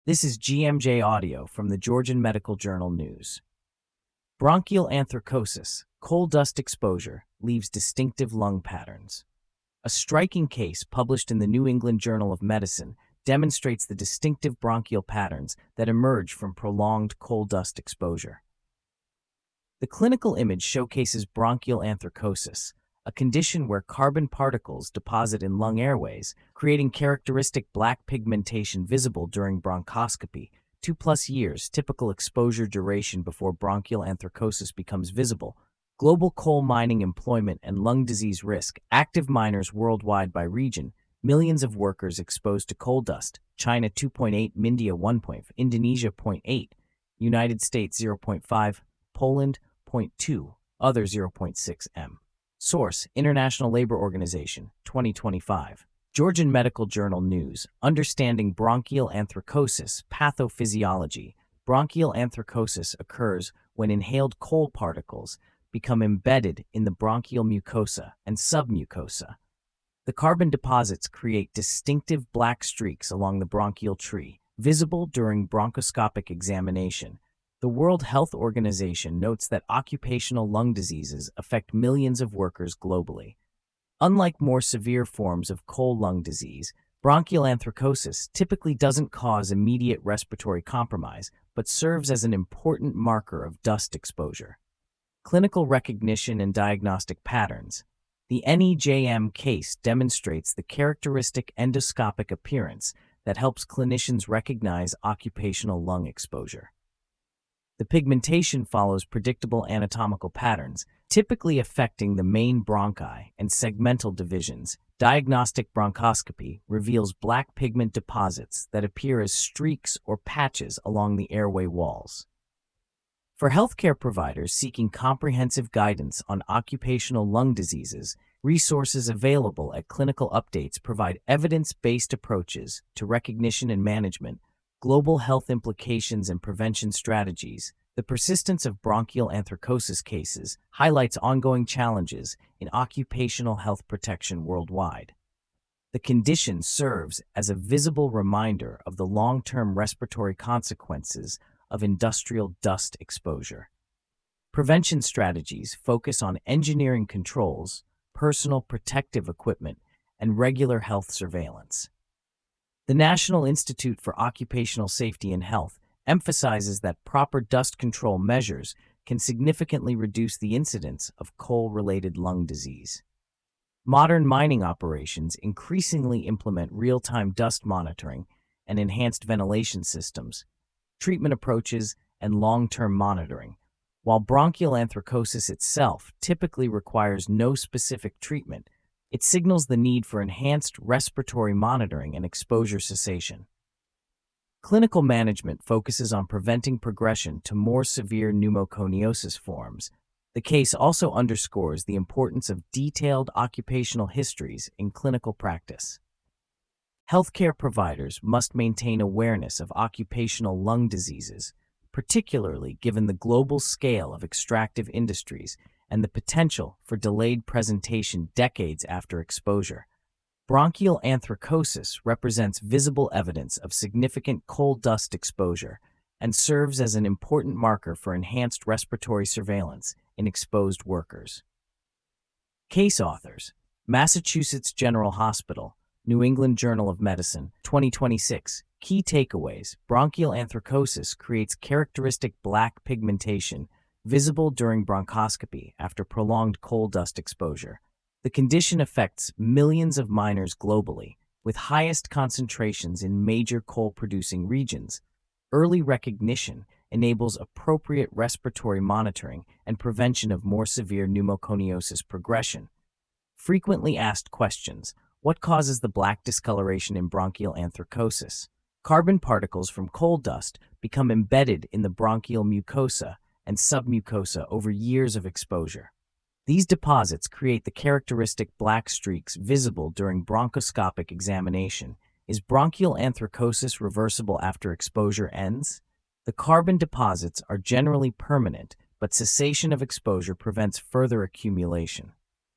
This is GMJ Audio from the Georgian Medical Journal News. Bronchial anthracosis, coal dust exposure, leaves distinctive lung patterns. A striking case published in the New England Journal of Medicine demonstrates the distinctive bronchial patterns that emerge from prolonged coal dust exposure. The clinical image showcases bronchial anthracosis, a condition where carbon particles deposit in lung airways, creating characteristic black pigmentation visible during bronchoscopy. 2+ years, typical exposure duration before bronchial anthracosis becomes visible. Global coal mining employment and lung disease risk. Active miners worldwide by region. Millions of workers exposed to coal dust. China 2.8, India 1.5, Indonesia 0.8, United States 0.5, Poland 0.2, other 0.6 m. Source: International Labor Organization, 2025. Georgian Medical Journal News. Understanding bronchial anthracosis, pathophysiology. Bronchial anthracosis occurs when inhaled coal particles become embedded in the bronchial mucosa and submucosa. The carbon deposits create distinctive black streaks along the bronchial tree, visible during bronchoscopic examination. The World Health Organization notes that occupational lung diseases affect millions of workers globally. Unlike more severe forms of coal lung disease, bronchial anthracosis typically doesn't cause immediate respiratory compromise, but serves as an important marker of dust exposure. Clinical recognition and diagnostic patterns. The NEJM case demonstrates the characteristic endoscopic appearance that helps clinicians recognize occupational lung exposure. The pigmentation follows predictable anatomical patterns, typically affecting the main bronchi and segmental divisions. Diagnostic bronchoscopy reveals black pigment deposits that appear as streaks or patches along the airway walls. For healthcare providers seeking comprehensive guidance on occupational lung diseases, resources available at Clinical Updates provide evidence-based approaches to recognition and management, global health implications and prevention strategies. The persistence of bronchial anthracosis cases highlights ongoing challenges in occupational health protection worldwide. The condition serves as a visible reminder of the long-term respiratory consequences of industrial dust exposure. Prevention strategies focus on engineering controls, personal protective equipment, and regular health surveillance. The National Institute for Occupational Safety and Health emphasizes that proper dust control measures can significantly reduce the incidence of coal-related lung disease. Modern mining operations increasingly implement real-time dust monitoring and enhanced ventilation systems, treatment approaches, and long-term monitoring. While bronchial anthracosis itself typically requires no specific treatment, it signals the need for enhanced respiratory monitoring and exposure cessation. Clinical management focuses on preventing progression to more severe pneumoconiosis forms. The case also underscores the importance of detailed occupational histories in clinical practice. Healthcare providers must maintain awareness of occupational lung diseases, particularly given the global scale of extractive industries and the potential for delayed presentation decades after exposure. Bronchial anthracosis represents visible evidence of significant coal dust exposure and serves as an important marker for enhanced respiratory surveillance in exposed workers. Case authors: Massachusetts General Hospital, New England Journal of Medicine, 2026. Key takeaways: bronchial anthracosis creates characteristic black pigmentation visible during bronchoscopy after prolonged coal dust exposure. The condition affects millions of miners globally, with highest concentrations in major coal-producing regions. Early recognition enables appropriate respiratory monitoring and prevention of more severe pneumoconiosis progression. Frequently asked questions: what causes the black discoloration in bronchial anthracosis? Carbon particles from coal dust become embedded in the bronchial mucosa and submucosa over years of exposure. These deposits create the characteristic black streaks visible during bronchoscopic examination. Is bronchial anthracosis reversible after exposure ends? The carbon deposits are generally permanent, but cessation of exposure prevents further accumulation.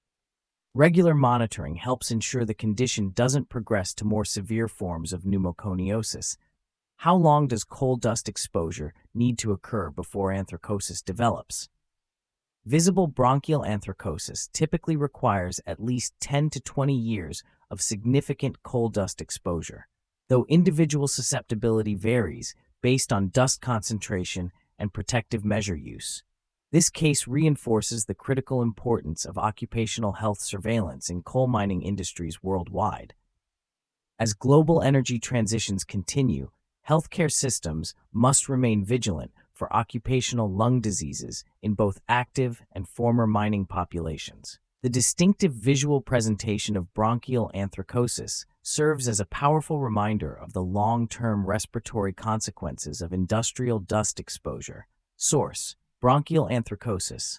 Regular monitoring helps ensure the condition doesn't progress to more severe forms of pneumoconiosis. How long does coal dust exposure need to occur before anthracosis develops? Visible bronchial anthracosis typically requires at least 10 to 20 years of significant coal dust exposure, though individual susceptibility varies based on dust concentration and protective measure use. This case reinforces the critical importance of occupational health surveillance in coal mining industries worldwide. As global energy transitions continue, healthcare systems must remain vigilant for occupational lung diseases in both active and former mining populations. The distinctive visual presentation of bronchial anthracosis serves as a powerful reminder of the long-term respiratory consequences of industrial dust exposure. Source: Bronchial anthracosis.